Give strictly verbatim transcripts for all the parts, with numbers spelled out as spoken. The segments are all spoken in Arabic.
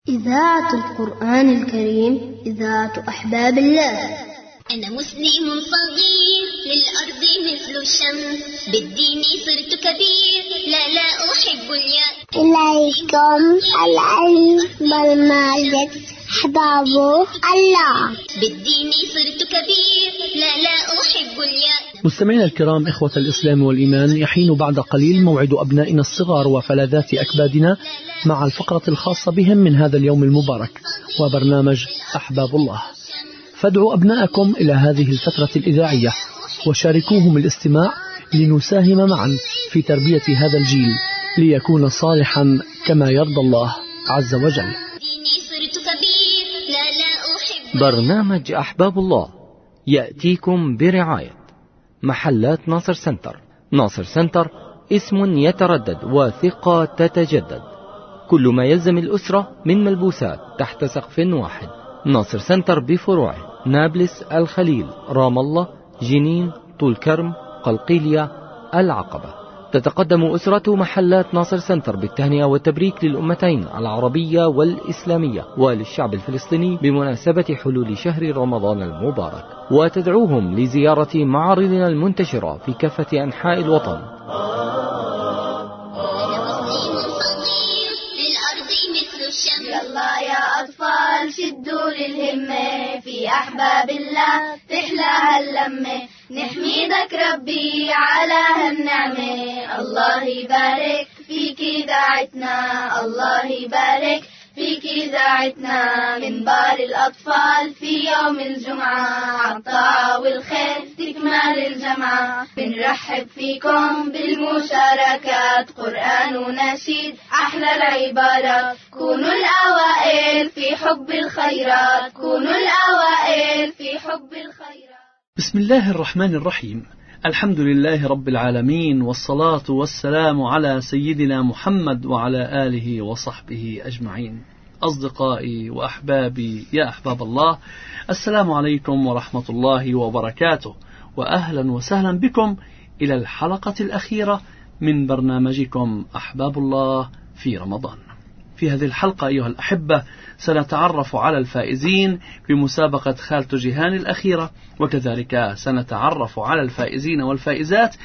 إذاعة القرآن الكريم، إذاعة أحباب الله. أنا مسلم صغير للأرض مثل الشمس، بالدين صرت كبير لا لا أحب اليأس. إليكم العلم والمعرفة أحباب الله، بالدين صرت كبير لا لا أحب اليأس. مستمعينا الكرام، إخوة الإسلام والإيمان، يحين بعد قليل موعد أبنائنا الصغار وفلذات أكبادنا مع الفقرة الخاصة بهم من هذا اليوم المبارك وبرنامج أحباب الله. فادعوا أبناءكم إلى هذه الفترة الإذاعية وشاركوهم الاستماع لنساهم معا في تربية هذا الجيل ليكون صالحا كما يرضى الله عز وجل. برنامج أحباب الله يأتيكم برعاية محلات ناصر سنتر. ناصر سنتر اسم يتردد وثقة تتجدد، كل ما يلزم الأسرة من ملبوسات تحت سقف واحد. ناصر سنتر بفروعه نابلس، الخليل، رام الله، جنين، طول كرم، قلقيلية، العقبة. تتقدم أسرة محلات ناصر سنتر بالتهنئة والتبريك للأمتين العربية والإسلامية وللشعب الفلسطيني بمناسبة حلول شهر رمضان المبارك، وتدعوهم لزيارة معارضنا المنتشرة في كافة أنحاء الوطن. يلا يا أطفال شدوا للهمة، في أحباب الله تحلى هاللمة، نحمدك ربي على هالنعمة. الله يبارك فيك إذاعتنا، الله يبارك فيك إذاعتنا، من بار الأطفال في يوم الجمعة، عالطاعة والخير تكمل الجمعة. بنرحب فيكم بالمشاركات، قرآن ونشيد أحلى العبارات، كونوا الأوائل في حب الخيرات، كونوا الأوائل في حب الخيرات. بسم الله الرحمن الرحيم. الحمد لله رب العالمين، والصلاة والسلام على سيدنا محمد وعلى آله وصحبه أجمعين. أصدقائي وأحبابي يا أحباب الله، السلام عليكم ورحمة الله وبركاته، وأهلا وسهلا بكم إلى الحلقة الأخيرة من برنامجكم أحباب الله في رمضان. في هذه الحلقة أيها الأحبة سنتعرف على الفائزين بمسابقة خالته جيهان الأخيرة، وكذلك سنتعرف على الفائزين والفائزات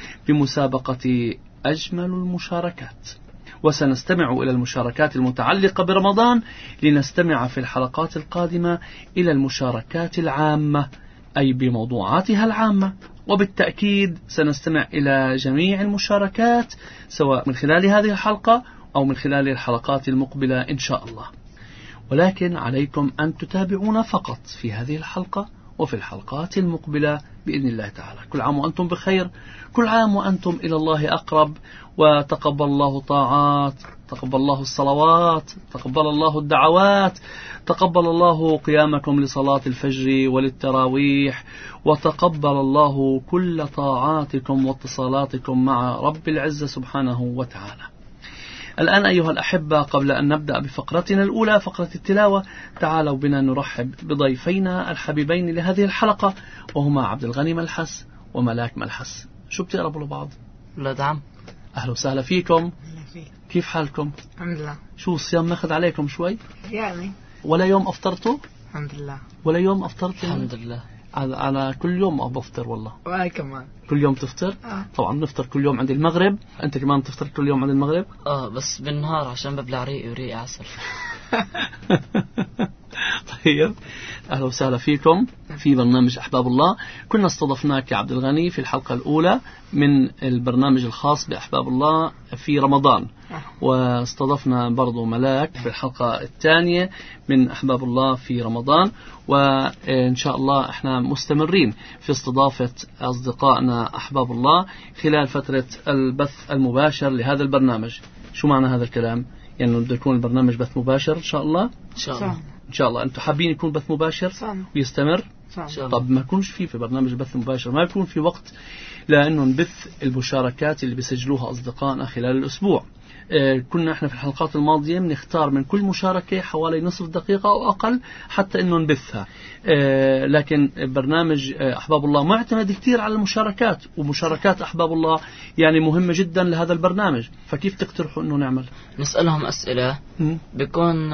بمسابقة أجمل المشاركات، وسنستمع إلى المشاركات المتعلقة برمضان لنستمع في الحلقات القادمة إلى المشاركات العامة، أي بموضوعاتها العامة. وبالتأكيد سنستمع إلى جميع المشاركات سواء من خلال هذه الحلقة أو من خلال الحلقات المقبلة إن شاء الله، ولكن عليكم أن تتابعونا فقط في هذه الحلقة وفي الحلقات المقبلة بإذن الله تعالى. كل عام وأنتم بخير، كل عام وأنتم إلى الله أقرب، وتقبل الله طاعات، تقبل الله الصلوات، تقبل الله الدعوات، تقبل الله قيامكم لصلاة الفجر وللتراويح، وتقبل الله كل طاعاتكم واتصالاتكم مع رب العزة سبحانه وتعالى. الآن أيها الأحبة، قبل أن نبدأ بفقرتنا الأولى، فقرة التلاوة، تعالوا بنا نرحب بضيفينا الحبيبين لهذه الحلقة، وهما عبد الغني ملحس وملاك ملحس. شو بتقربوا لبعض؟ لا دعم. أهلا وسهلا فيكم. كيف حالكم؟ الحمد لله. شو الصيام ماخذ عليكم شوي؟ يعني ولا يوم أفطرتوا؟ الحمد لله. ولا يوم أفطرتوا؟ الحمد لله. أنا كل يوم بفطر والله. وأنا كمان. كل يوم تفطر؟ آه. طبعا نفطر كل يوم عند المغرب. أنت كمان تفطر كل يوم عند المغرب؟ آه بس بالنهار عشان ببلع ريقي وريقي عسل. طيب، أهلا وسهلا فيكم في برنامج أحباب الله. كنا استضفناك يا عبد الغني في الحلقة الأولى من البرنامج الخاص بأحباب الله في رمضان، واستضفنا برضو ملاك في الحلقة الثانية من أحباب الله في رمضان، وإن شاء الله إحنا مستمرين في استضافة أصدقائنا أحباب الله خلال فترة البث المباشر لهذا البرنامج. شو معنى هذا الكلام؟ يعني بده يكون البرنامج بث مباشر إن شاء الله؟ إن شاء الله. إن شاء الله. أنتم حابين يكون بث مباشر ويستمر؟ طب ما يكونش فيه في برنامج بث مباشر، ما يكون في وقت لأنه نبث المشاركات اللي بيسجلوها أصدقائنا خلال الأسبوع. كنا احنا في الحلقات الماضية بنختار من كل مشاركة حوالي نصف دقيقة أو أقل حتى إنه نبثها، لكن برنامج أحباب الله معتمد كتير على المشاركات، ومشاركات أحباب الله يعني مهمة جدا لهذا البرنامج. فكيف تقترحوا إنه نعمل؟ نسألهم أسئلة بيكون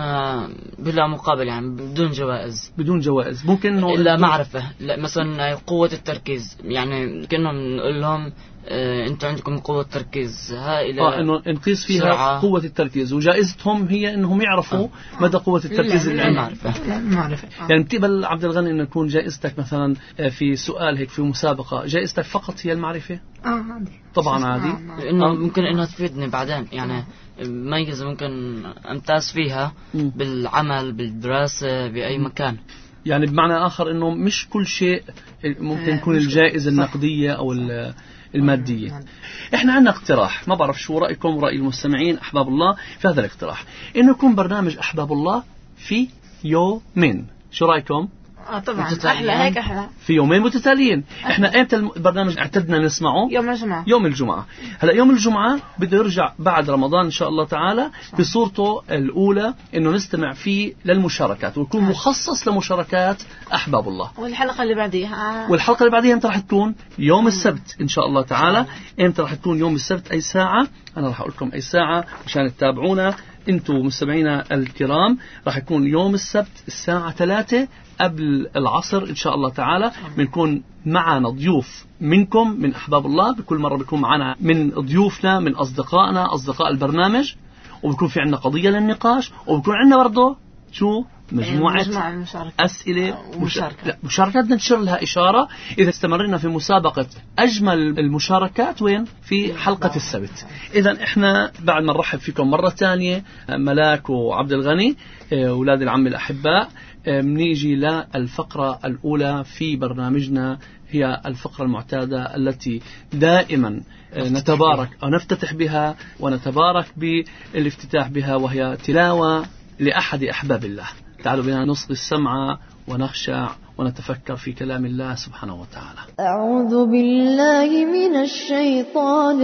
بلا مقابل، يعني بدون جوائز. بدون جوائز ممكن إنه إلا معرفة، لا مثلا قوة التركيز، يعني كنا نقول لهم آه، انتوا عندكم قوة تركيز هائلة، اه انه نقيس فيها سرعة. قوة التركيز، وجائزتهم هي انهم يعرفوا آه. مدى قوة التركيز اللي عندهم. لا معرفة. يعني بتقبل عبد الغني انه يكون جائزتك مثلا في سؤال هيك في مسابقة جائزتك فقط هي المعرفة؟ اه عادي طبعا عادي، لانه ممكن انها تفيدني بعدين، يعني ميزة ممكن امتاز فيها م. بالعمل بالدراسة بأي مكان. يعني بمعنى آخر انه مش كل شيء ممكن يكون الجائزة النقدية او المادية. احنا عندنا اقتراح، ما بعرف شو رأيكم ورأي المستمعين أحباب الله في هذا الاقتراح، انه يكون برنامج أحباب الله في يومين. شو رأيكم؟ اه طبعا احلى، هيك احلى، في يومين متتاليين. احنا امتى البرنامج اعتدنا نسمعه؟ يوم الجمعة. يوم الجمعة. هلا يوم الجمعة بده يرجع بعد رمضان ان شاء الله تعالى بصورته الاولى، انه نستمع فيه للمشاركات ويكون مخصص لمشاركات احباب الله. والحلقة اللي بعديها والحلقة اللي بعديها امتى راح تكون؟ يوم السبت ان شاء الله تعالى. امتى راح تكون يوم السبت؟ اي ساعة؟ انا راح اقول لكم اي ساعة مشان تتابعونا انتم مستمعينا الكرام. راح يكون يوم السبت الساعة ثلاثة قبل العصر إن شاء الله تعالى. بنكون معنا ضيوف منكم من أحباب الله، بكل مرة بيكون معنا من ضيوفنا من أصدقائنا أصدقاء البرنامج، وبيكون في عنا قضية للنقاش، وبيكون عنا برضه شو مجموعة أسئلة ومشاركة. لا مشاركات ننشر لها إشارة إذا استمرنا في مسابقة أجمل المشاركات وين في حلقة السبت. إذا إحنا بعد ما نرحب فيكم مرة ثانية ملاك وعبد الغني أولاد العم الأحباء، منيجي للفقرة الأولى في برنامجنا، هي الفقرة المعتادة التي دائما نتبارك أو نفتتح بها ونتبارك بالافتتاح بها، وهي تلاوة لأحد أحباب الله. تعالوا بنا نصغي السمع ونخشع ونتفكر في كلام الله سبحانه وتعالى. أعوذ بالله من الشيطان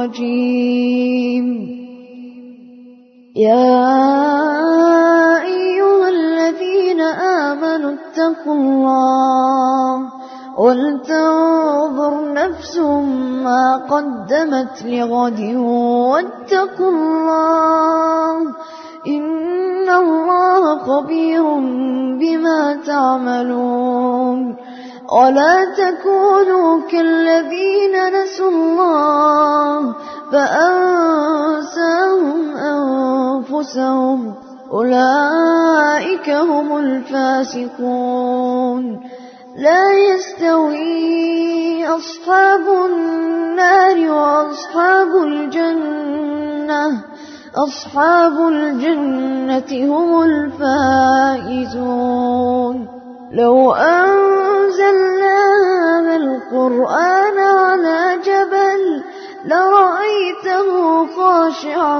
الرجيم. يا أيها الذين آمنوا اتقوا الله ولتنظر نفس ما قدمت لغد واتقوا الله إن الله خبير بما تعملون. ولا تكونوا كالذين نسوا الله فأنساهم أنفسهم أولئك هم الفاسقون. لا يستوي أصحاب النار وأصحاب الجنة أصحاب الجنة هم الفائزون. لو أنزلنا هذا القرآن على جبل لرأيته خاشعا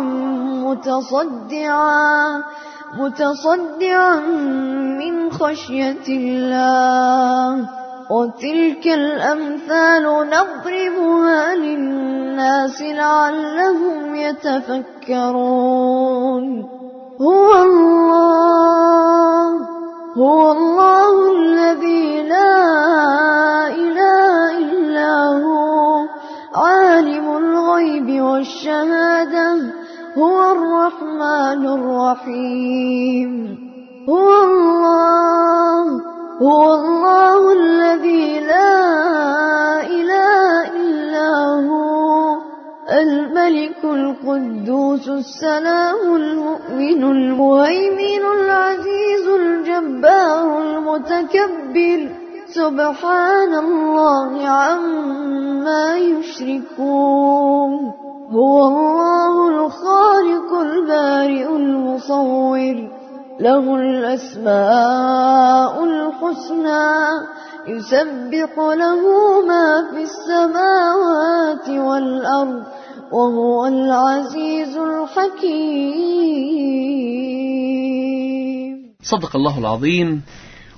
متصدعا متصدعا من خشية الله. وتلك الأمثال نضربها للناس لعلهم يتفكرون. هو الله هو الله الذي لا إله إلا هو عالم الغيب والشهادة هو الرحمن الرحيم. هو الله هو الله الذي لا إله إلا هو الملك القدوس السلام المؤمن المهيمن العزيز الجبار المتكبر سبحان الله عما يشركون. هو الله الخالق البارئ المصور له الأسماء الحسنى يسبح له ما في السماوات والأرض وهو العزيز الحكيم. صدق الله العظيم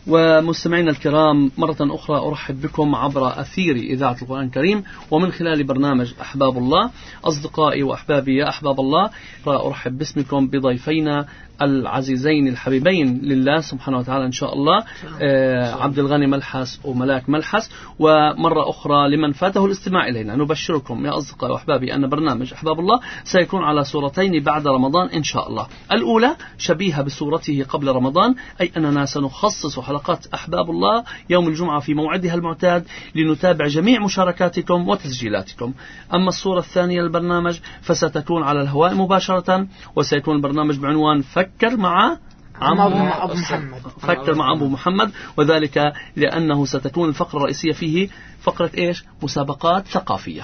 ومستمعينا الكرام، مرة أخرى أرحب بكم عبر أثير إذاعة القرآن الكريم ومن خلال برنامج أحباب الله. أصدقائي وأحبابي يا أحباب الله، أرحب باسمكم بضيفينا العزيزين الحبيبين لله سبحانه وتعالى إن شاء الله، آه عبد الغني ملحس وملاك ملحس. ومرة أخرى لمن فاته الاستماع إلينا نبشركم يا أصدقائي وأحبابي أن برنامج أحباب الله سيكون على صورتين بعد رمضان إن شاء الله. الأولى شبيهة بصورته قبل رمضان، أي أننا سنخصص حلقات أحباب الله يوم الجمعة في موعدها المعتاد لنتابع جميع مشاركاتكم وتسجيلاتكم. أما الصورة الثانية للبرنامج فستكون على الهواء مباشرة، وسيكون البرنامج بعنوان فكر مع أبو محمد. فكر مع أبو محمد، وذلك لأنه ستكون الفقرة الرئيسية فيه فقرة إيش؟ مسابقات ثقافية.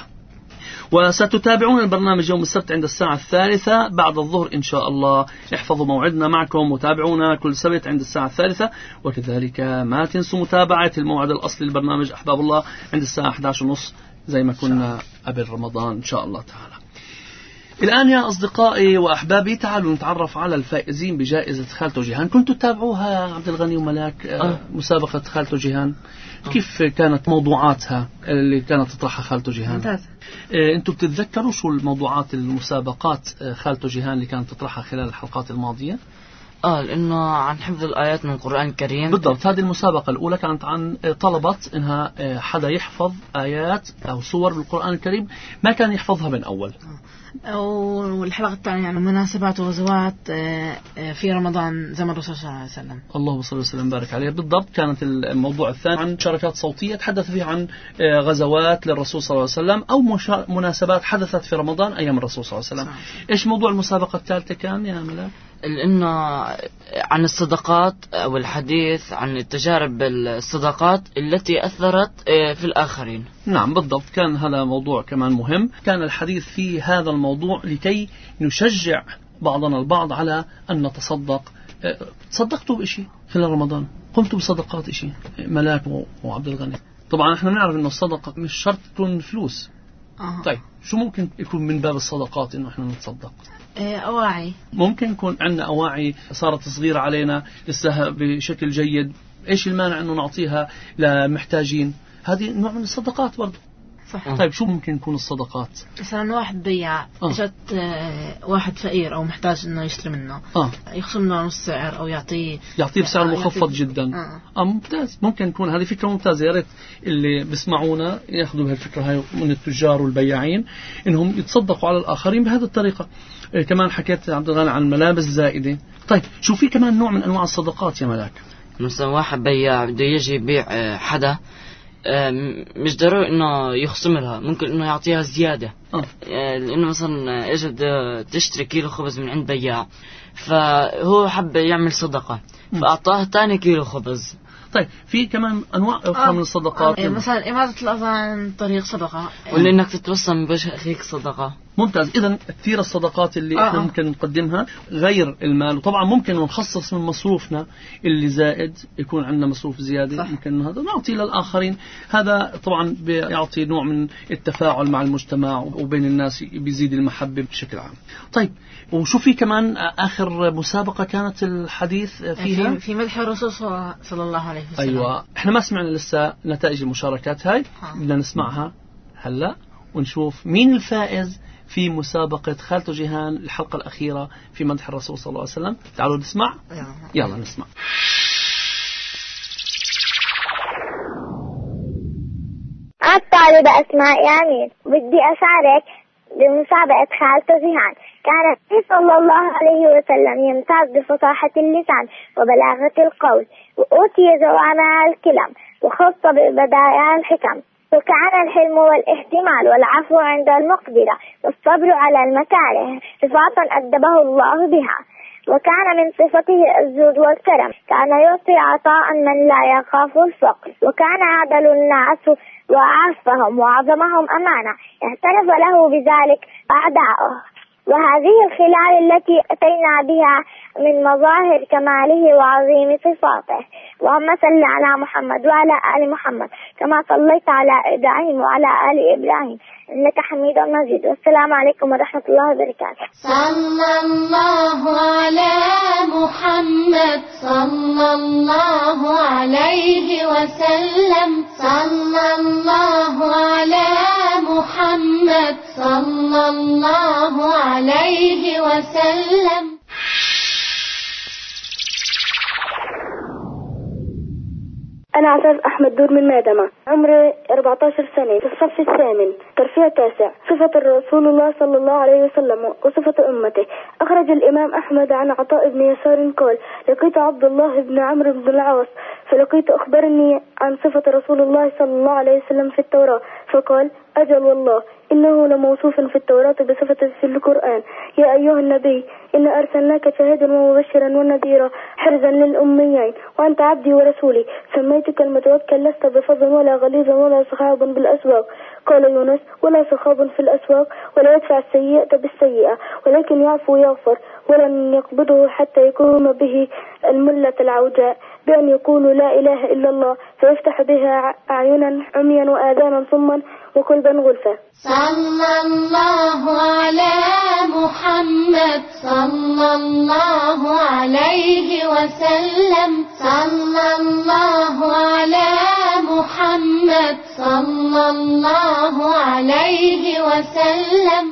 وستتابعون البرنامج يوم السبت عند الساعة الثالثة بعد الظهر إن شاء الله. احفظوا موعدنا معكم وتابعونا كل سبت عند الساعة الثالثة، وكذلك ما تنسوا متابعة الموعد الأصلي للبرنامج أحباب الله عند الساعة أحد عشر ونصف زي ما كنا قبل رمضان إن شاء الله تعالى. الآن يا أصدقائي وأحبابي تعالوا نتعرف على الفائزين بجائزة خالته جيهان. كنتوا تتابعوها يا عبد الغني وملاك أه. مسابقة خالته جيهان أه. كيف كانت موضوعاتها اللي كانت تطرحها خالته جيهان؟ ممتاز. أه أنتوا بتتذكروا شو الموضوعات المسابقات خالته جيهان اللي كانت تطرحها خلال الحلقات الماضية؟ آه لأنه عن حفظ الآيات من القرآن الكريم. بالضبط، هذه المسابقة الأولى كانت عن طلبت إنها حدا يحفظ آيات أو سور بالقرآن الكريم ما كان يحفظها من أول. والحلقة الثانية يعني مناسبات وغزوات في رمضان زمن الرسول صلى الله عليه وسلم. اللهم صل وسلم بارك عليه. بالضبط، كانت الموضوع الثاني عن شركات صوتية تحدث فيها عن غزوات للرسول صلى الله عليه وسلم أو مناسبات حدثت في رمضان أيام الرسول صلى الله عليه وسلم. إيش موضوع المسابقة الثالثة كان يا ملاك؟ لأنه عن الصداقات أو الحديث عن التجارب الصداقات التي أثرت في الآخرين. نعم بالضبط، كان هذا موضوع كمان مهم. كان الحديث في هذا الموضوع لكي نشجع بعضنا البعض على أن نتصدق. تصدقتوا بشيء خلال رمضان؟ قمتوا بصدقات شيء ملاك وعبد الغني؟ طبعا احنا نعرف أن الصدقة مش شرط تكون فلوس. آه. طيب شو ممكن يكون من باب الصدقات إنه احنا نتصدق؟ أواعي. ممكن يكون عندنا أواعي صارت صغيرة علينا لسه بشكل جيد، إيش المانع إنه نعطيها لمحتاجين؟ هذه نوع من الصدقات برضو. صح. طيب شو ممكن يكون الصدقات؟ مثلا واحد بيع اجت آه. واحد فقير او محتاج انه يشتري منه آه. يخصم له نص سعر او يعطيه يعطيه بسعر مخفض يعطيه جدا. آه. اه ممتاز، ممكن يكون هذه فكرة ممتازة. يا ريت اللي بيسمعونا ياخذوا بهالفكرة هاي من التجار والبياعين انهم يتصدقوا على الاخرين بهذه الطريقة. إيه كمان حكيت عبد الغني عن ملابس زائدة. طيب شو في كمان نوع من انواع الصدقات يا ملاك؟ مثلا واحد بياع بده يجي يبيع حدا مش ضروري انه يخصم لها، ممكن انه يعطيها زياده. أه. لانه مثلا اجت تشتري كيلو خبز من عند بياع، فهو حب يعمل صدقه فاعطاه ثاني كيلو خبز. طيب في كمان انواع اخرى آه. من الصدقات. آه. مثلا اماطه الاذى عن طريق صدقه، ولا انك تتوسم من وجه اخيك صدقه. ممتاز. إذن كثير الصدقات اللي آه. إحنا ممكن نقدمها غير المال، وطبعا ممكن نخصص من مصروفنا اللي زائد، يكون عندنا مصروف زيادة صح. ممكن هذا نعطي للآخرين. هذا طبعا بيعطي نوع من التفاعل مع المجتمع وبين الناس، بيزيد المحبة بشكل عام. طيب وشو في كمان آخر مسابقة كانت الحديث فيها؟ في, في مدح الرسول صلى الله عليه وسلم. أيوة، إحنا ما سمعنا لسه نتائج المشاركات هاي، بدنا نسمعها هلأ ونشوف مين الفائز في مسابقة خالته جيهان الحلقة الأخيرة في مدح الرسول صلى الله عليه وسلم. تعالوا نسمع. يلا نسمع. الطالبة أسماء يامين، بدي أشارك بمسابقة خالته جيهان. كان النبي صلى الله عليه وسلم يمتاز بفصاحة اللسان وبلاغة القول، وأوتي جوامع الكلم وخص ببدائع الحكم، وكان الحلم والاحتمال والعفو عند المقدرة والصبر على المكاره صفات أدبه الله بها. وكان من صفته الجود والكرم، كان يعطي عطاء من لا يخاف الفقر، وكان أعدل الناس وأعفهم وأعظمهم أمانة، اعترف له بذلك أعداؤه. وهذه الخلال التي أتينا بها من مظاهر كماله وعظيم صفاته. اللهم صل على محمد وعلى آل محمد كما صليت على إبراهيم وعلى آل إبراهيم إنك حميد مجيد. والسلام عليكم ورحمة الله وبركاته. صلى الله على محمد صلى الله عليه وسلم. صلى الله على محمد صلى الله عليه وسلم. أنا عفاف أحمد دور من مادمة، عمري أربعة عشر سنة، في الصف الثامن، ترفيع تاسع. صفة رسول الله صلى الله عليه وسلم وصفة أمته. أخرج الإمام أحمد عن عطاء بن يسار قال: لقيت عبد الله بن عمرو بن العاص فلقيت أخبرني عن صفة رسول الله صلى الله عليه وسلم في التوراة، فقال: أجل والله إنه لموصوف في التوراة بصفة في القرآن. يا أيها النبي إن أرسلناك شاهدا ومبشرا ونذيرا حرزا للأميين وأنت عبدي ورسولي سميتك المتوكل لست بفظ ولا غليظا ولا صخاب بالأسواق. قال يونس: ولا صخاب في الأسواق ولا يدفع السيئة بالسيئة ولكن يعفو ويغفر ولن يقبضه حتى يقوم به الملة العوجاء بأن يقولوا لا إله إلا الله فيفتح بها أعينا عميا وآذانا صما وقلبا غلفا. صلى الله على محمد صلى الله عليه وسلم. صلى الله على محمد صلى الله عليه وسلم.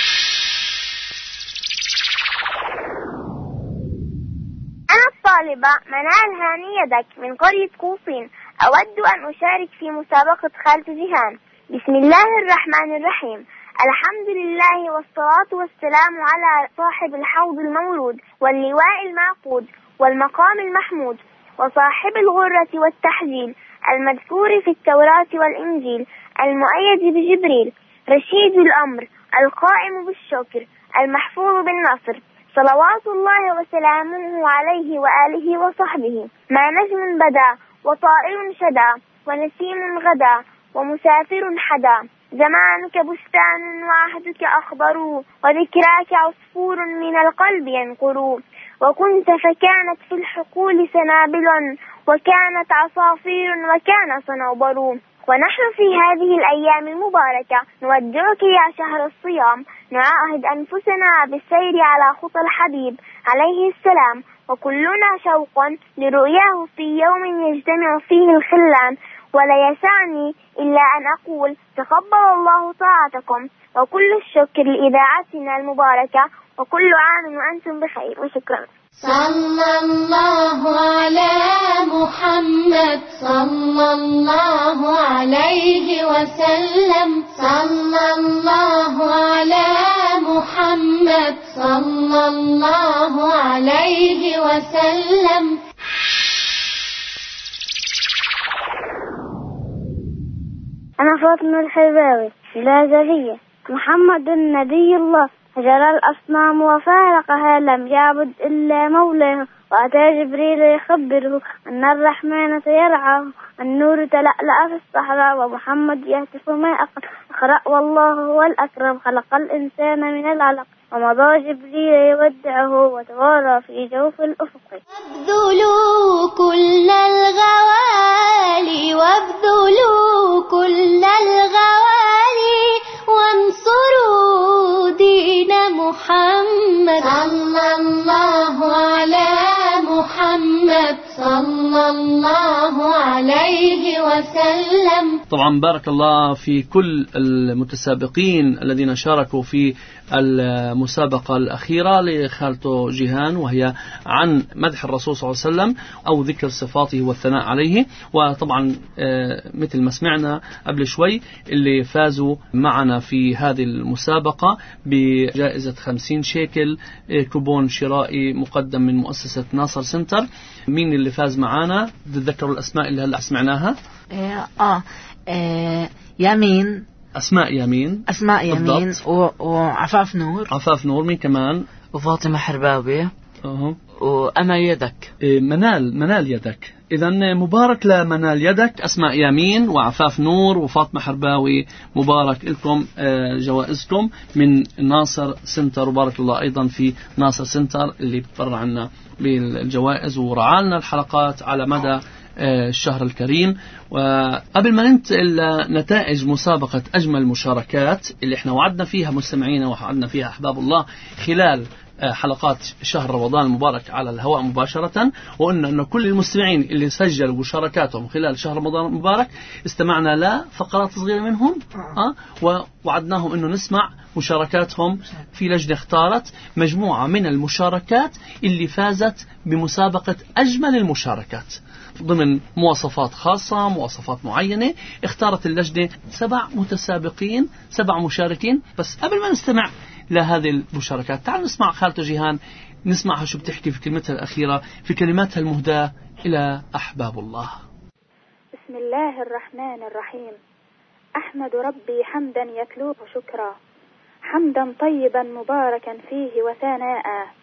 أنا الطالبة منال هاني يدك من قرية قوصين، أود أن أشارك في مسابقة خالة جيهان. بسم الله الرحمن الرحيم. الحمد لله والصلاة والسلام على صاحب الحوض المورود واللواء المعقود والمقام المحمود وصاحب الغرة والتحجيل المذكور في التوراة والإنجيل المؤيد بجبريل رشيد الأمر القائم بالشكر المحفوظ بالنصر صلوات الله وسلامه عليه وآله وصحبه. ما نجم بدا وطائر شدا ونسيم غدا ومسافر حدا زمانك بستان وعهدك أخضر وذكراك عصفور من القلب ينقر وكنت فكانت في الحقول سنابل وكانت عصافير وكان صنوبر. ونحن في هذه الأيام المباركة نودعك يا شهر الصيام نعاهد أنفسنا بالسير على خطى الحبيب عليه السلام وكلنا شوقا لرؤياه في يوم يجتمع فيه الخلان. ولا يسعني إلا أن أقول تقبل الله طاعتكم وكل الشكر لإذاعتنا المباركة وكل عام وأنتم بخير وشكرا. صلى الله على محمد صلى الله عليه وسلم. صلى الله على محمد صلى الله عليه وسلم. أنا فاطمة الحرباوي الجزائرية. محمد نبي الله هجر الأصنام وفارقها لم يعبد إلا مولاه وأتى جبريل يخبره أن الرحمن سيرعاه. النور تلألأ في الصحراء ومحمد يهتف ما أقل اقرأ والله هو الأكرم خلق الإنسان من العلق. ومضى جبريل يودعه وتوارى في جوف الأفق. وابذلوا كل الغوالي وابذلوا كل الغوالي وانصروا دين محمد. صلى الله على محمد صلى الله عليه وسلم. طبعا بارك الله في كل المتسابقين الذين شاركوا في المسابقة الأخيرة لخالته جيهان وهي عن مدح الرسول صلى الله عليه وسلم أو ذكر صفاته والثناء عليه. وطبعا مثل ما سمعنا قبل شوي اللي فازوا معنا في هذه المسابقة بجائزة خمسين شيكل كوبون شرائي مقدم من مؤسسة ناصر سنتر. مين اللي فاز معنا؟ تتذكروا الأسماء اللي هلأ سمعناها؟ آه, آه, آه يمين أسماء يمين أسماء يمين و... وعفاف نور عفاف نور. مين كمان؟ وفاطمة حرباوي. أه. وأمل يدك. منال منال يدك. إذا مبارك لمنال يدك، أسماء يامين وعفاف نور وفاطمة حرباوي، مبارك لكم جوائزكم من ناصر سنتر، وبارك الله أيضا في ناصر سنتر اللي بتبرع عنا بالجوائز ورعالنا الحلقات على مدى الشهر الكريم. وقبل ما ننتقل لنتائج مسابقة أجمل مشاركات اللي احنا وعدنا فيها مستمعينا ووعدنا فيها أحباب الله خلال حلقات شهر رمضان المبارك على الهواء مباشرة، وقلنا أن كل المستمعين اللي سجلوا مشاركاتهم خلال شهر رمضان المبارك استمعنا لفقرات صغيرة منهم أه؟ ووعدناهم أنه نسمع مشاركاتهم في لجنة اختارت مجموعة من المشاركات اللي فازت بمسابقة أجمل المشاركات ضمن مواصفات خاصة، مواصفات معينة. اختارت اللجنة سبع متسابقين، سبع مشاركين. بس قبل ما نستمع لهذه المشاركات تعالوا نسمع خالته جيهان، نسمعها شو بتحكي في كلمتها الأخيرة، في كلماتها المهداة إلى أحباب الله. بسم الله الرحمن الرحيم. أحمد ربي حمدا يتلوه شكرا، حمدا طيبا مباركا فيه وثناء،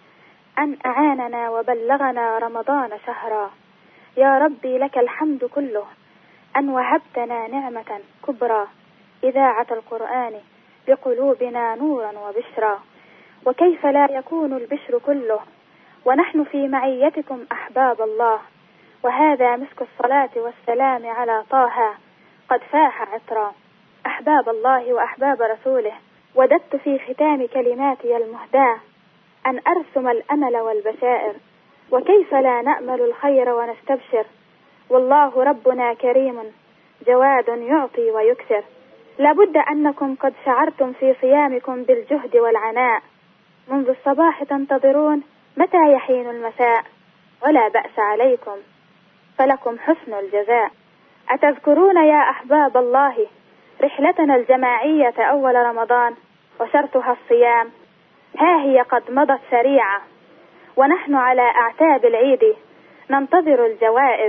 أن أعاننا وبلغنا رمضان شهرا. يا ربي لك الحمد كله، أن وهبتنا نعمة كبرى، إذاعة القرآن لقلوبنا نورا وبشرا. وكيف لا يكون البشر كله ونحن في معيتكم أحباب الله، وهذا مسك الصلاة والسلام على طه قد فاح عطرا. أحباب الله وأحباب رسوله، وددت في ختام كلماتي المهداة أن أرسم الأمل والبشائر، وكيف لا نأمل الخير ونستبشر. والله ربنا كريم جواد يعطي ويكثر. لابد أنكم قد شعرتم في صيامكم بالجهد والعناء، منذ الصباح تنتظرون متى يحين المساء، ولا بأس عليكم فلكم حسن الجزاء. أتذكرون يا أحباب الله رحلتنا الجماعية أول رمضان وشرطها الصيام؟ ها هي قد مضت سريعة، ونحن على أعتاب العيد ننتظر الجوائز.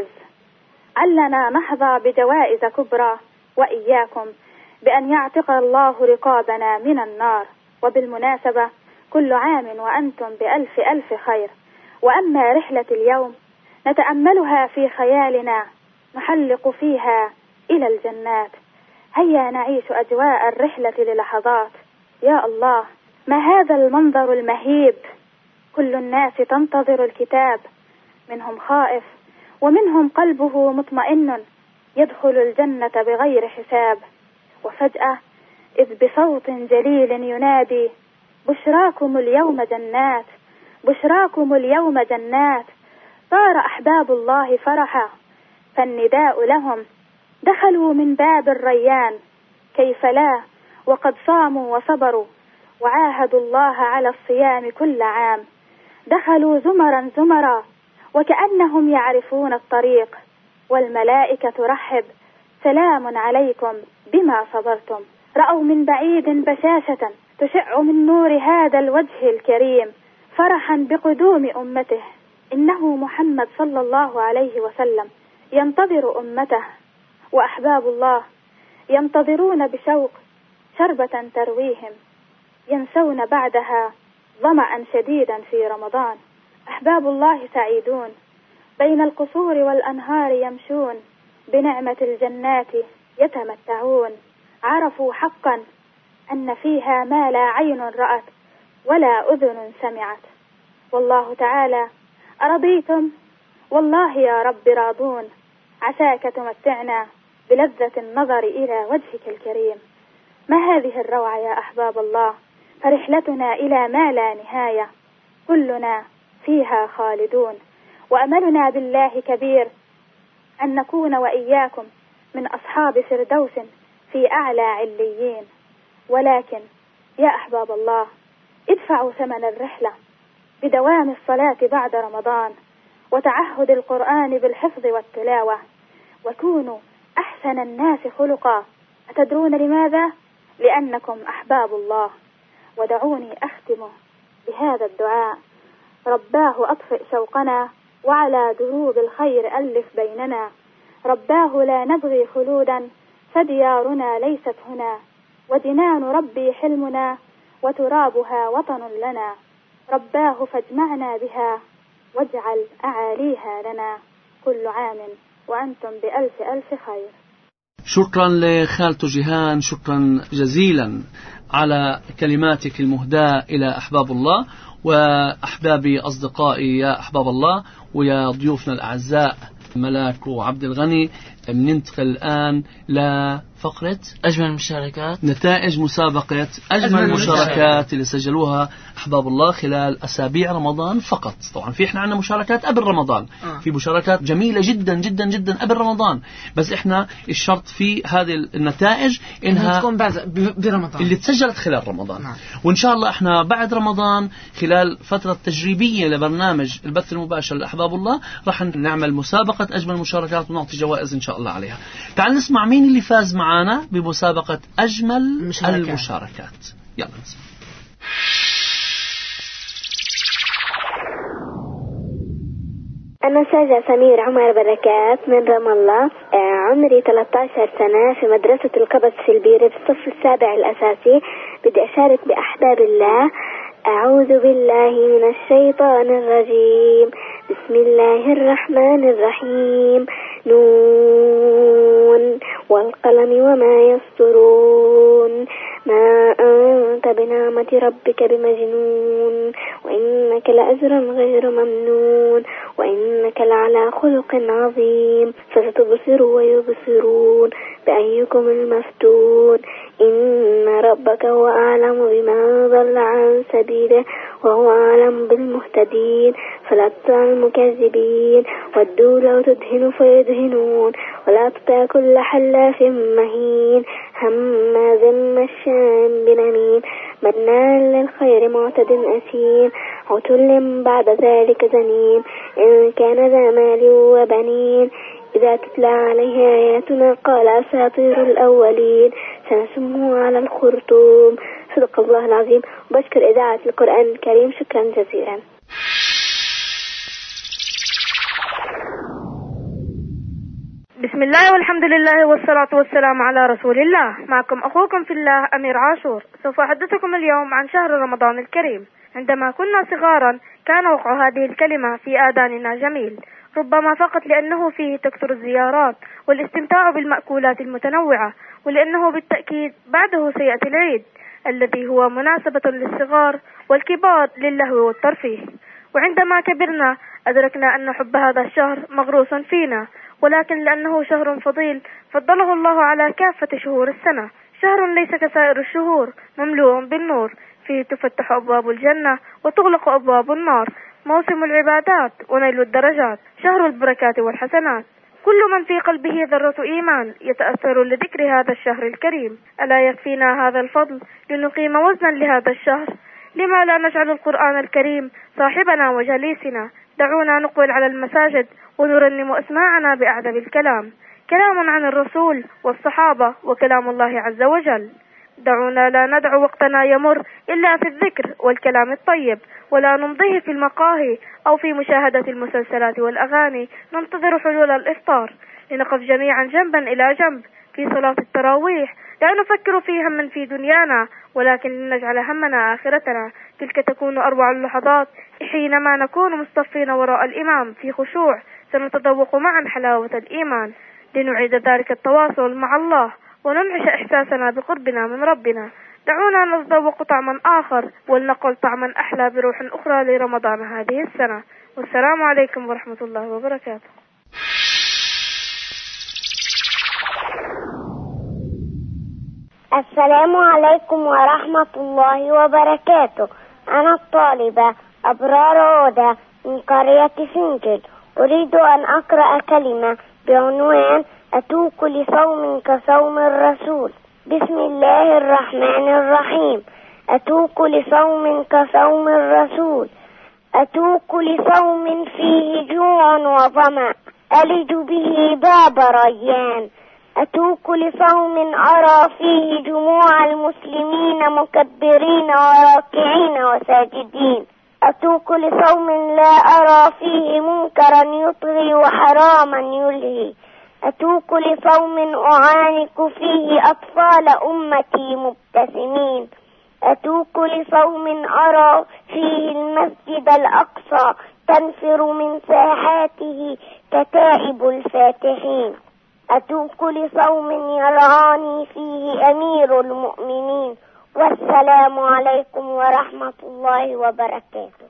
علنا نحظى بجوائز كبرى، وإياكم بأن يعتق الله رقابنا من النار. وبالمناسبة كل عام وأنتم بألف ألف خير. وأما رحلة اليوم نتأملها في خيالنا، نحلق فيها إلى الجنات. هيا نعيش أجواء الرحلة للحظات. يا الله، ما هذا المنظر المهيب! كل الناس تنتظر الكتاب، منهم خائف ومنهم قلبه مطمئن يدخل الجنة بغير حساب. وفجأة إذ بصوت جليل ينادي: بشراكم اليوم جنات، بشراكم اليوم جنات. صار أحباب الله فرحا، فالنداء لهم دخلوا من باب الريان. كيف لا وقد صاموا وصبروا وعاهدوا الله على الصيام كل عام. دخلوا زمرا زمرا وكأنهم يعرفون الطريق، والملائكة ترحب: سلام عليكم بما صبرتم. رأوا من بعيد بشاشة تشع من نور هذا الوجه الكريم، فرحا بقدوم أمته. إنه محمد صلى الله عليه وسلم ينتظر أمته. وأحباب الله ينتظرون بشوق شربة ترويهم، ينسون بعدها ظمأ شديدا في رمضان. أحباب الله سعيدون، بين القصور والأنهار يمشون، بنعمة الجنات يتمتعون. عرفوا حقا أن فيها ما لا عين رأت ولا أذن سمعت. والله تعالى: أرضيتم؟ والله يا رب راضون. عساك تمتعنا بلذة النظر إلى وجهك الكريم. ما هذه الروعة يا أحباب الله! فرحلتنا إلى ما لا نهاية، كلنا فيها خالدون. وأملنا بالله كبير أن نكون وإياكم من أصحاب فردوس في أعلى عليين. ولكن يا أحباب الله، ادفعوا ثمن الرحلة بدوام الصلاة بعد رمضان، وتعهد القرآن بالحفظ والتلاوة، وكونوا أحسن الناس خلقا. أتدرون لماذا؟ لأنكم أحباب الله. ودعوني أختم بهذا الدعاء: رباه أطفئ شوقنا، وعلى دروب الخير ألف بيننا. رباه لا نبغي خلودا، فديارنا ليست هنا. وجنان ربي حلمنا، وترابها وطن لنا. رباه فاجمعنا بها، واجعل أعاليها لنا. كل عام وأنتم بألف ألف خير. شكرا لخالته جيهان، شكرا جزيلا على كلماتك المهداة إلى أحباب الله. وأحبابي أصدقائي يا أحباب الله ويا ضيوفنا الأعزاء ملاك وعبد الغني، بننتقل الآن لفقرة أجمل المشاركات، نتائج مسابقة أجمل المشاركات اللي سجلوها أحباب الله خلال أسابيع رمضان فقط. طبعا في إحنا عندنا مشاركات قبل رمضان، آه. في مشاركات جميلة جدا جدا جدا قبل رمضان، بس إحنا الشرط في هذه النتائج إنها تكون برمضان، اللي تسجلت خلال رمضان. نعم. وإن شاء الله إحنا بعد رمضان خلال فترة تجريبية لبرنامج البث المباشر لأحباب الله راح نعمل مسابقة أجمل المشاركات ونعطي جوائز إن شاء الله عليها. تعال نسمع مين اللي فاز معانا بمسابقة أجمل المشاركات, المشاركات. يلا نسمع. أنا ساجة سمير عمر بركات من رام الله، عمري ثلاثة عشر سنة في مدرسة القبس في البيرة بالصف السابع الأساسي. بدي أشارك بأحباب الله. أعوذ بالله من الشيطان الرجيم، بسم الله الرحمن الرحيم، نون والقلم وما يسطرون، ما أنت بنعمة ربك بمجنون، وإنك لأجرا غير ممنون، وإنك لعلى خلق عظيم، فستبصر ويبصرون بأيكم المفتون، إن ربك هو أعلم بمن ضل عن سبيله وهو أعلم بالمهتدين، فلا تطع المكذبين، ودوا لو تدهن فيدهنون، ولا تطع كل حلاف مهين، هماز مشاء بنميم، مناع للخير معتد أثيم، عتل بعد ذلك زنيم، إن كان ذا مال وبنين، إذا تتلى عليه آياتنا قال أساطير الأولين، سنسمه على الخرطوم. صدق الله العظيم. بشكر إذاعة القرآن الكريم، شكرا جزيلا. بسم الله والحمد لله والصلاة والسلام على رسول الله. معكم أخوكم في الله أمير عاشور. سوف أحدثكم اليوم عن شهر رمضان الكريم. عندما كنا صغارا كان وقع هذه الكلمة في آذاننا جميل، ربما فقط لأنه فيه تكثر الزيارات والاستمتاع بالمأكولات المتنوعة، ولأنه بالتأكيد بعده سيأتي العيد الذي هو مناسبة للصغار والكبار للهو والترفيه. وعندما كبرنا أدركنا أن حب هذا الشهر مغروس فينا، ولكن لأنه شهر فضيل فضله الله على كافة شهور السنة. شهر ليس كسائر الشهور، مملوء بالنور، فيه تفتح أبواب الجنة وتغلق أبواب النار، موسم العبادات ونيل الدرجات، شهر البركات والحسنات. كل من في قلبه ذرة إيمان يتأثر لذكر هذا الشهر الكريم. ألا يكفينا هذا الفضل لنقيم وزنا لهذا الشهر؟ لما لا نجعل القرآن الكريم صاحبنا وجليسنا؟ دعونا نقبل على المساجد ونرنم أسماعنا بأعذب الكلام، كلام عن الرسول والصحابة وكلام الله عز وجل. دعونا لا ندع وقتنا يمر إلا في الذكر والكلام الطيب، ولا نمضيه في المقاهي أو في مشاهدة المسلسلات والأغاني ننتظر حلول الإفطار. لنقف جميعا جنبا إلى جنب في صلاة التراويح، لا نفكر في هم في دنيانا ولكن لنجعل همنا آخرتنا. تلك تكون أروع اللحظات حينما نكون مصطفين وراء الإمام في خشوع، سنتذوق معا حلاوة الإيمان. لنعيد ذلك التواصل مع الله وننعش إحساسنا بقربنا من ربنا. دعونا نتذوق طعما آخر ولنقل طعما أحلى بروح أخرى لرمضان هذه السنة. والسلام عليكم ورحمة الله وبركاته. السلام عليكم ورحمة الله وبركاته. أنا الطالبة أبرار عودة من قرية سنجل. أريد أن أقرأ كلمة بعنوان أتوك لصوم كصوم الرسول. بسم الله الرحمن الرحيم. أتوك لصوم كصوم الرسول، أتوك لصوم فيه جوع وظمأ، ألج به باب ريان، أتوك لصوم أرى فيه جموع المسلمين مكبرين وراكعين وساجدين، أتوك لصوم لا أرى فيه منكرا يطغي وحراما يلهي، أتوك لصوم أعانق فيه أطفال أمتي مبتسمين، أتوك لصوم أرى فيه المسجد الأقصى تنفر من ساحاته كتائب الفاتحين. أتوك لصوم يرعاني فيه أمير المؤمنين. والسلام عليكم ورحمة الله وبركاته.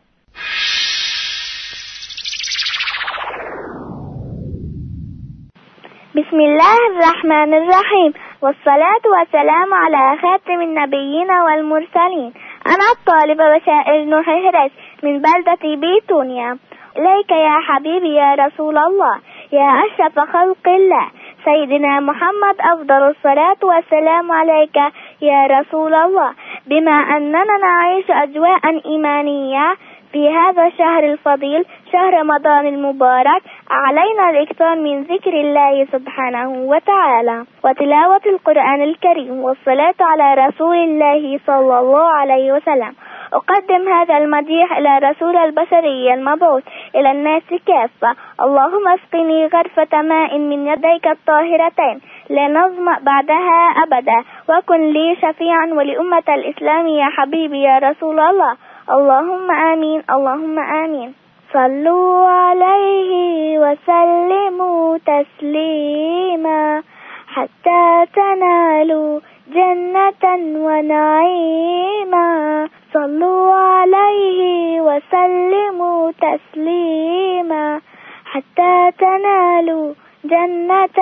بسم الله الرحمن الرحيم، والصلاة والسلام على خاتم النبيين والمرسلين. أنا الطالبة بشائر نوح هرس من بلدة بيتونيا. إليك يا حبيبي يا رسول الله، يا أشرف خلق الله، سيدنا محمد، أفضل الصلاة والسلام عليك يا رسول الله. بما أننا نعيش أجواء إيمانية في هذا الشهر الفضيل، شهر رمضان المبارك، علينا الإكثار من ذكر الله سبحانه وتعالى وتلاوة القرآن الكريم والصلاة على رسول الله صلى الله عليه وسلم. أقدم هذا المديح إلى رسول البشرية المبعوث إلى الناس كافة. اللهم اسقني غرفة ماء من يديك الطاهرتين لا نظمأ بعدها أبدا، وكن لي شفيعا ولأمة الإسلام يا حبيبي يا رسول الله. اللهم آمين، اللهم آمين. صلوا عليه وسلموا تسليما حتى تنالوا جنة ونعيما. صلوا عليه وسلموا تسليما حتى تنالوا جنة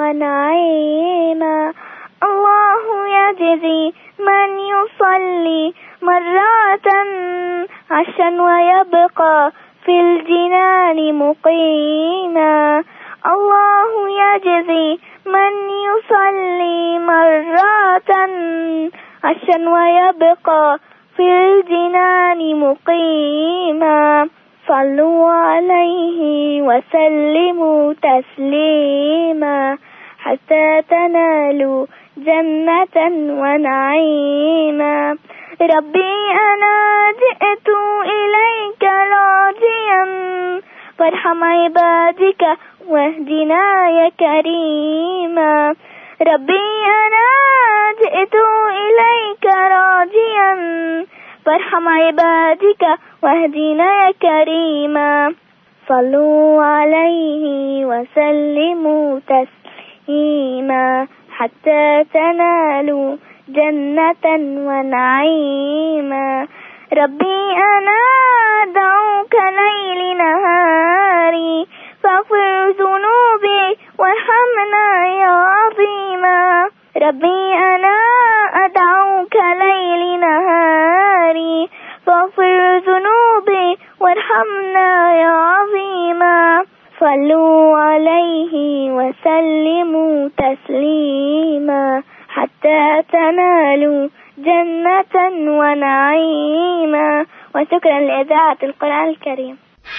ونعيما. الله يجزي من يصلي مرات عشا ويبقى في الجنان مقيما. الله يجزي من يصلي مرات عشا ويبقى في الجنان مقيما. صلوا عليه وسلموا تسليما حتى تنالوا جنة ونعيما. ربي أنا جئت إليك راجيا فارحم عبادك واهدنا يا كريما. ربي أنا جئت إليك راجيا فارحم عبادك واهدنا يا كريما. صلوا عليه وسلموا تسليما حتى تنالوا جنة ونعيما. ربي أنا أدعوك ليل نهاري فاغفر ذنوبي وارحمنا يا عظيما. ربي أنا أدعوك ليل نهاري فاغفر ذنوبي وارحمنا يا عظيما. صلوا عليه وسلموا تسليما حتى تنالوا جنة ونعيما. وشكرا لإذاعة القرآن الكريم.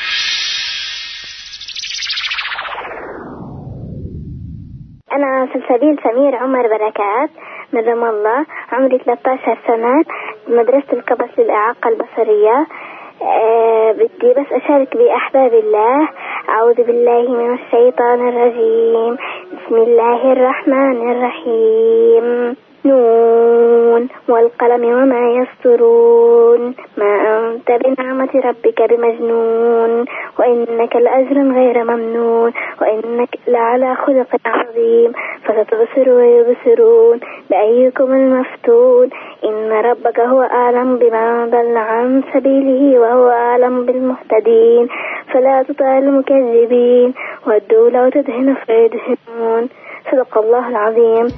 أنا سلسبيل سمير عمر بركات من رام الله، عمري ثلاثة عشر سنة، مدرسة القبس للإعاقة البصرية. أه بدي بس أشارك بأحباب الله. أعوذ بالله من الشيطان الرجيم. بسم الله الرحمن الرحيم. نون والقلم وما يسطرون، ما أنت بنعمة ربك بمجنون، وإنك لأجر غير ممنون، وإنك لعلى خلق عظيم. فستبصر ويبصرون بأيكم المفتون. إن ربك هو أعلم بمن ضل عن سبيله وهو أعلم بالمهتدين. فلا تطع المكذبين ودوا لو تدهن فيدهنون. صدق الله العظيم.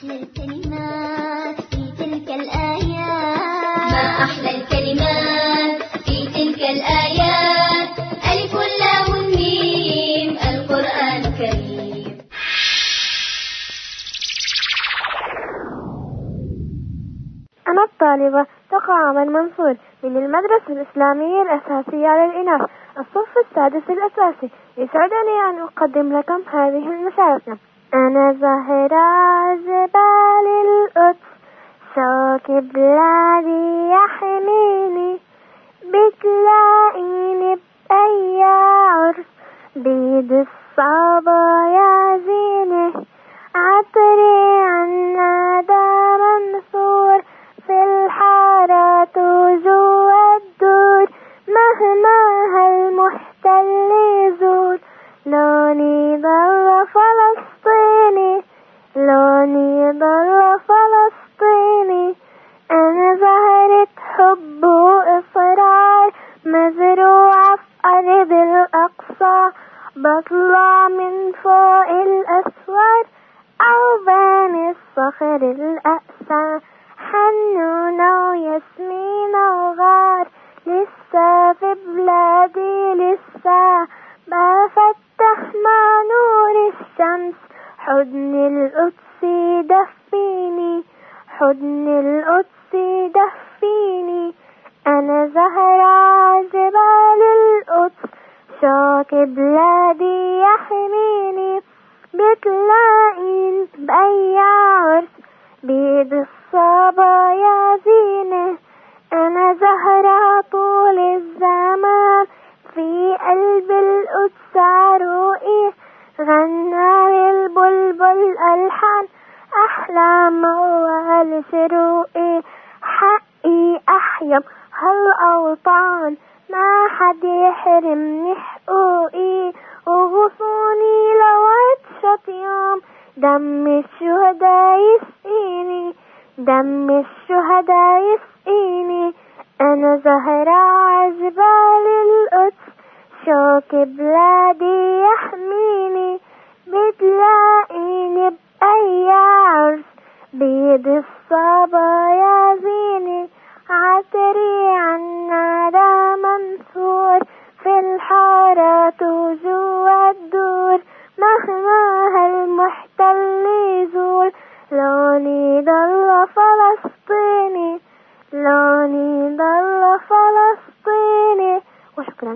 ما أحلى الكلمات في تلك الآيات، ألف لام ميم القرآن الكريم. أنا الطالبة تقى من منصور من المدرسة الإسلامية الأساسية للإناث الصف السادس الأساسي. يسعدني أن أقدم لكم هذه المشاركة. أنا زاهرة جبال القدس، شوك بلادي يحميني، بتلاقيني بأي عرس بيد الصبايا زينة، عطري عنا دا منصور في الحارات وجوا الدور، مهما هالمحتاج ضل فلسطيني لوني ضل فلسطيني أنا زهرة حب وإصرار مزروعة في أرض الأقصى بطلع من فوق الأسوار أو بين الصخر الأقسى حنونة وياسمينة وغار لسه في بلادي لسه بفتح مع نور الشمس حضن القدس دفيني حضن القدس دفيني أنا زهرة جبال القدس شوك بلادي يحميني بتلاقين بأي عرس بيد الصبايا زينة أنا زهرة طول الزمان في قلب القدس عروقي غنى البلبل ألحان أحلى موال شروقي حقي أحيا هالأوطان ما حد يحرمني حقوقي وغصوني لو عطشت يوم دم الشهداء يسقيني دم الشهداء يسقيني أنا زهرة عجبال القدس شوك بلادي يحميني بتلاقيني بأي عرس بيد الصبايا زيني عطري عالنادى منثور في الحارات وجوا الدور مهما هالمحتل يزول لوني ضل فلسطيني لوني ضل فلسطيني. وشكرا.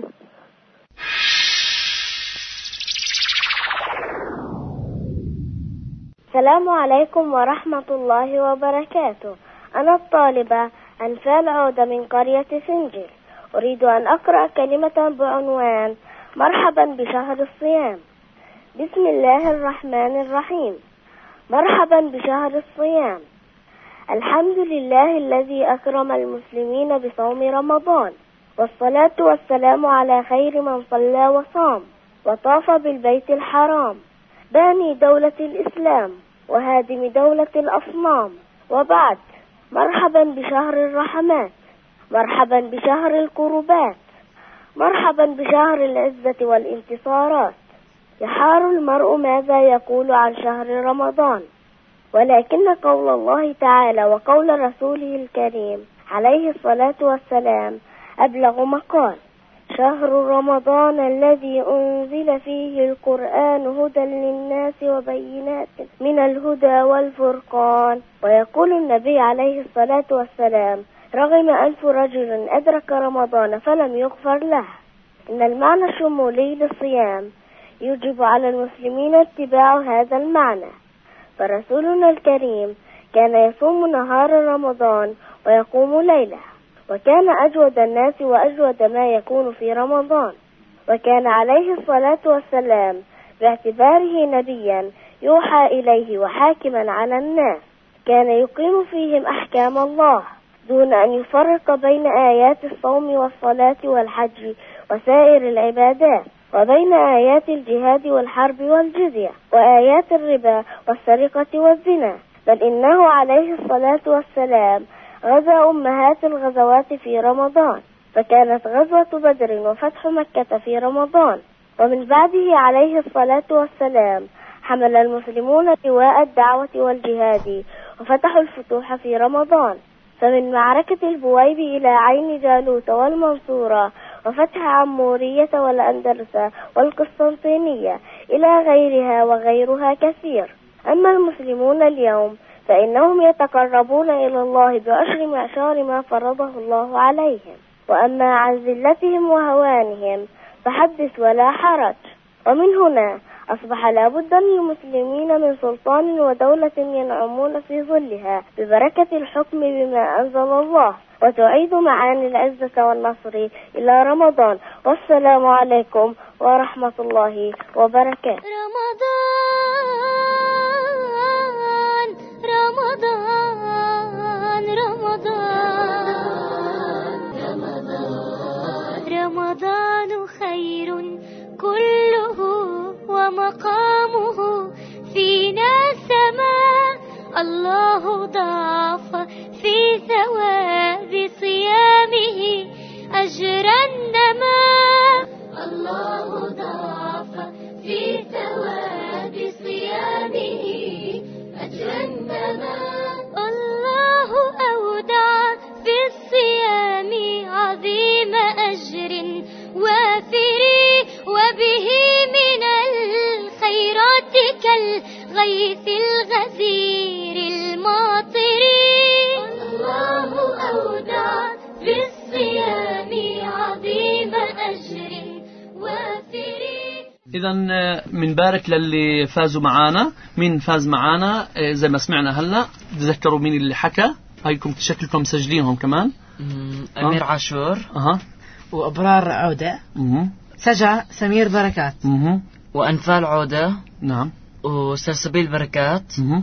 السلام عليكم ورحمة الله وبركاته. أنا الطالبة أنفال عودة من قرية سنجل. أريد أن أقرأ كلمة بعنوان مرحبا بشهر الصيام. بسم الله الرحمن الرحيم. مرحبا بشهر الصيام. الحمد لله الذي أكرم المسلمين بصوم رمضان، والصلاة والسلام على خير من صلى وصام وطاف بالبيت الحرام، باني دولة الإسلام وهادم دولة الأصنام. وبعد، مرحبا بشهر الرحمات، مرحبا بشهر الكربات، مرحبا بشهر العزة والانتصارات. يحار المرء ماذا يقول عن شهر رمضان، ولكن قول الله تعالى وقول رسوله الكريم عليه الصلاة والسلام أبلغ مقال: شهر رمضان الذي أنزل فيه القرآن هدى للناس وبينات من الهدى والفرقان. ويقول النبي عليه الصلاة والسلام: رغم ألف رجل أدرك رمضان فلم يغفر له. إن المعنى الشمولي للصيام يجب على المسلمين اتباع هذا المعنى، فرسولنا الكريم كان يصوم نهار رمضان ويقوم ليله، وكان أجود الناس وأجود ما يكون في رمضان، وكان عليه الصلاة والسلام باعتباره نبيا يوحى إليه وحاكما على الناس كان يقيم فيهم أحكام الله دون أن يفرق بين آيات الصوم والصلاة والحج وسائر العبادات، وبين آيات الجهاد والحرب والجزية وآيات الربا والسرقة والزنا، بل إنه عليه الصلاة والسلام غزا أمهات الغزوات في رمضان، فكانت غزوة بدر وفتح مكة في رمضان. ومن بعده عليه الصلاة والسلام حمل المسلمون لواء الدعوة والجهاد وفتحوا الفتوح في رمضان، فمن معركة البويب إلى عين جالوت والمنصورة وفتح عمورية والأندلس والقسطنطينية إلى غيرها وغيرها كثير. أما المسلمون اليوم فإنهم يتقربون إلى الله بعشر معشار ما فرضه الله عليهم، وأما عن ذلتهم وهوانهم فحدث ولا حرج. ومن هنا أصبح لابد للمسلمين من سلطان ودولة ينعمون في ظلها ببركة الحكم بما أنزل الله، وتعيد معاني العزة والنصر إلى رمضان. والسلام عليكم ورحمة الله وبركاته. رمضان رمضان رمضان رمضان خير كله ومرحب مقامه فينا سماء. الله ضاف في ثواب صيامه أجر النماء. الله ضاف في ثواب صيامه أجر النماء. الله أودع في الصيام عظيم أجر وافر، وبه من الخيرات كالغيث الغزير الماطر. الله أودع في الصيام عظيم أجر وافر. إذا منبارك للي فازوا معانا. مين فاز معانا زي ما سمعنا هلا؟ تذكروا مين اللي حكى؟ هايكم شكلكم مسجلينهم كمان. أمير عاشور أها وأبرار عودة. مم. سجع سمير بركات. مم. وأنفال عودة. نعم. وسلسبيل بركات. مم.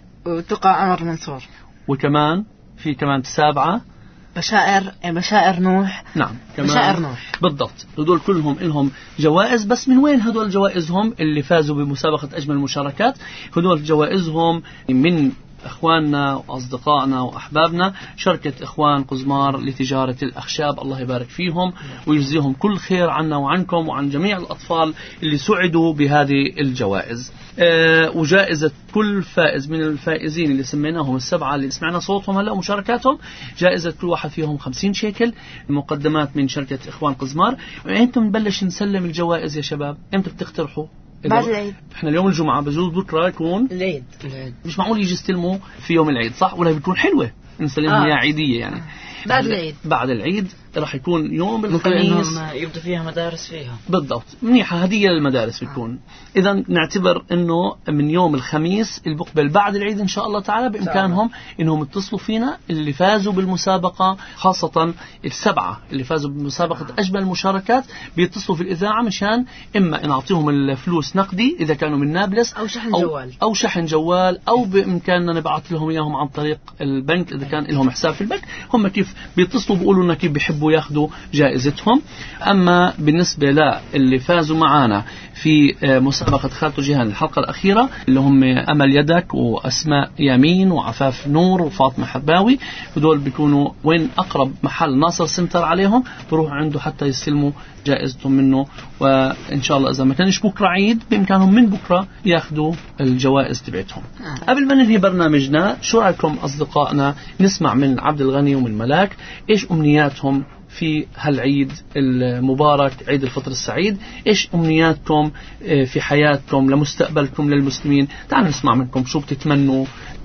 وتقى عمر منصور. وكمان في كمان سابعة بشائر بشائر نوح. نعم كمان بشائر نوح بالضبط. هدول كلهم لهم جوائز. بس من وين هدول جوائزهم اللي فازوا بمسابقة أجمل المشاركات؟ هدول جوائزهم من أخواننا وأصدقائنا وأحبابنا شركة إخوان قزمار لتجارة الأخشاب. الله يبارك فيهم ويجزيهم كل خير عنا وعنكم وعن جميع الأطفال اللي سعدوا بهذه الجوائز. أه وجائزة كل فائز من الفائزين اللي سميناهم السبعة اللي سمعنا صوتهم هلأ ومشاركاتهم، جائزة كل واحد فيهم خمسين شيكل مقدمات من شركة إخوان قزمار. إمتى بنبلش نسلم الجوائز يا شباب؟ إمتى بتقترحوا؟ بعد العيد. احنا اليوم الجمعة، بجوز بكرة يكون العيد. مش معقول يجي يستلموا في يوم العيد صح؟ ولا بتكون حلوة نسلمها آه. يا عيدية يعني. بعد العيد. بعد العيد راح يكون يوم الخميس يبدأ فيها مدارس فيها. بالضبط، منيحة هدية للمدارس بتكون. إذا نعتبر إنه من يوم الخميس المقبل بعد العيد إن شاء الله تعالى بإمكانهم إنهم يتصلوا فينا اللي فازوا بالمسابقة، خاصة السبعة اللي فازوا بمسابقة أجمل المشاركات بيتصلوا في الإذاعة مشان إما إن أعطيهم الفلوس نقدي إذا كانوا من نابلس أو شحن أو جوال أو شحن جوال أو بإمكاننا نبعث لهم إياهم عن طريق البنك إذا كان لهم حساب في البنك. هم كيف بيتصلوا بيقولوا لنا كيف بيحبوا ياخذوا جائزتهم. أما بالنسبة للي فازوا معنا في مسابقة خالته جيهان الحلقة الأخيرة اللي هم أمل يدك وأسماء يامين وعفاف نور وفاطمة حباوي، هدول بيكونوا وين أقرب محل ناصر سنتر عليهم بروح عنده حتى يستلموا جائزتهم منه. وإن شاء الله إذا ما كانش بكرة عيد بإمكانهم من بكرة ياخذوا الجوائز تبعتهم. قبل ما ننهي برنامجنا، شو رأيكم أصدقائنا نسمع من عبد الغني ومن ملاك إيش أمنياتهم في هالعيد المبارك عيد الفطر السعيد؟ إيش أمنياتكم في حياتكم لمستقبلكم للمسلمين؟ تعالوا نسمع منكم شو بتتمنوا.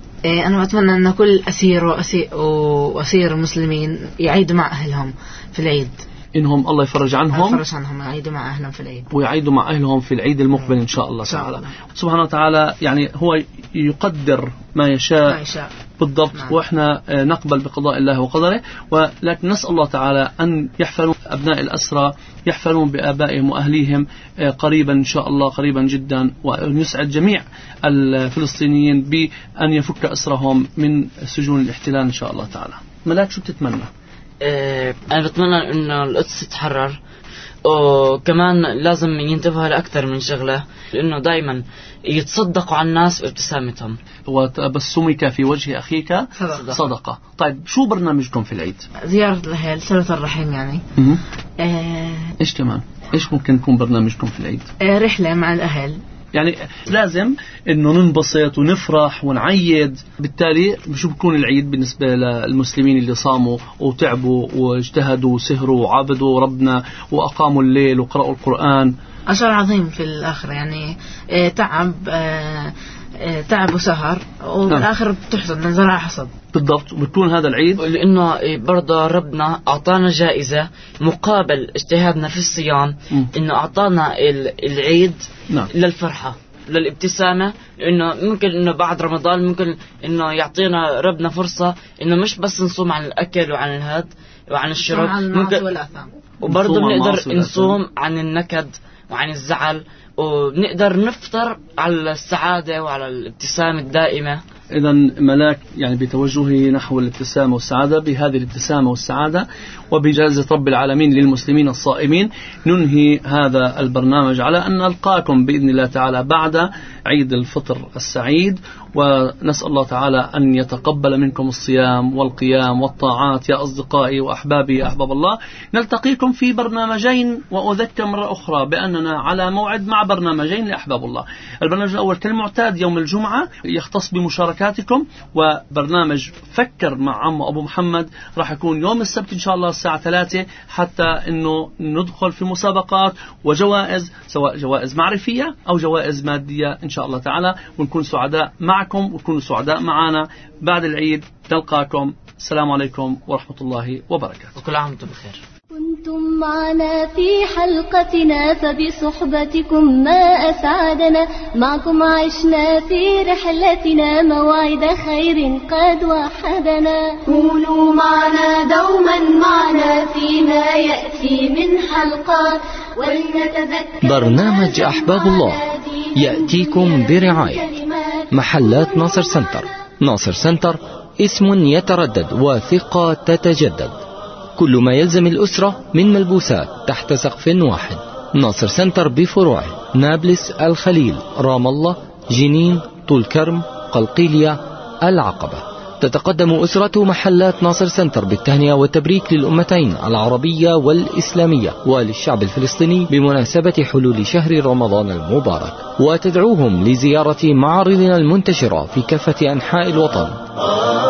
أنا أتمنى أن كل أسير وأسير, وأسير المسلمين يعيدوا مع أهلهم في العيد، إنهم الله يفرج عنهم يفرج عنهم يعيدوا مع أهلهم في العيد ويعيدوا مع أهلهم في العيد المقبل إن شاء الله تعالى. سبحانه وتعالى يعني هو يقدر ما يشاء, ما يشاء. بالضبط. نعم. وإحنا نقبل بقضاء الله وقدره، ولكن نسأل الله تعالى أن يحفلون أبناء الأسرى يحفلون بآبائهم وأهليهم قريبا إن شاء الله، قريبا جدا، وأن يسعد جميع الفلسطينيين بأن يفك أسرهم من سجون الاحتلال إن شاء الله تعالى. ملاك شو بتتمنى؟ أه أنا بتمنى إنه القدس تتحرر، وكمان لازم ينتبهوا لأكثر من شغلة، لأنه دائما يتصدقوا على الناس بابتسامتهم. وتبسمك في وجه أخيك صدقة. صدقة. طيب شو برنامجكم في العيد؟ زيارة الأهل، صلة الرحم يعني. آه إيش كمان؟ إيش ممكن يكون برنامجكم في العيد؟ آه رحلة مع الأهل. يعني لازم إنه ننبسط ونفرح ونعيد. بالتالي شو بكون العيد بالنسبة للمسلمين اللي صاموا وتعبوا واجتهدوا وسهروا وعبدوا ربنا وأقاموا الليل وقرأوا القرآن؟ أجر عظيم في الآخر يعني. آه تعب آه تعب وسهر وبالآخر بتحصد من زرع حصد. بالضبط. وبتكون هذا العيد لأنه برضه ربنا أعطانا جائزة مقابل اجتهادنا في الصيام، إنه أعطانا العيد نعم. للفرحة للابتسامة، لأنه ممكن إنه بعد رمضان ممكن إنه يعطينا ربنا فرصة إنه مش بس نصوم عن الأكل وعن الهاد وعن الشرب، ممكن وبرضه بنقدر نصوم عن النكد وعن الزعل، وبنقدر نفطر على السعادة وعلى الابتسامة الدائمة. إذا ملاك يعني بتوجهه نحو الابتسامة والسعادة، بهذه الابتسامة والسعادة وبجائزة رب العالمين للمسلمين الصائمين ننهي هذا البرنامج على أن نلقاكم بإذن الله تعالى بعد عيد الفطر السعيد، ونسأل الله تعالى أن يتقبل منكم الصيام والقيام والطاعات يا أصدقائي وأحبابي يا أحباب الله. نلتقيكم في برنامجين، وأذكر مرة أخرى بأننا على موعد مع برنامجين لأحباب الله. البرنامج الأول كالمعتاد يوم الجمعة يختص بمشاركاتكم، وبرنامج فكر مع عم أبو محمد راح يكون يوم السبت إن شاء الله الساعة ثلاثة، حتى أنه ندخل في مسابقات وجوائز، سواء جوائز معرفية أو جوائز مادية إن شاء الله تعالى، ونكون سعداء معكم وتكونوا سعداء معنا. بعد العيد نلقاكم. السلام عليكم ورحمة الله وبركاته. وكل عام وانتم بخير. كنتم معنا في حلقتنا فبصحبتكم ما أسعدنا، معكم عشنا في رحلتنا موعد خير قد وحدنا. كونوا معنا دوما معنا فيما يأتي من حلقات، ولنتذكر برنامج أحباب الله يأتيكم برعاية محلات ناصر سنتر. ناصر سنتر اسم يتردد وثقة تتجدد، كل ما يلزم الأسرة من ملبوسات تحت سقف واحد. ناصر سنتر بفروعه نابلس، الخليل، رام الله، جنين، طول كرم، قلقيلية، العقبة. تتقدم أسرة محلات ناصر سنتر بالتهنئة والتبريك للأمتين العربية والإسلامية وللشعب الفلسطيني بمناسبة حلول شهر رمضان المبارك، وتدعوهم لزيارة معارضنا المنتشرة في كافة أنحاء الوطن.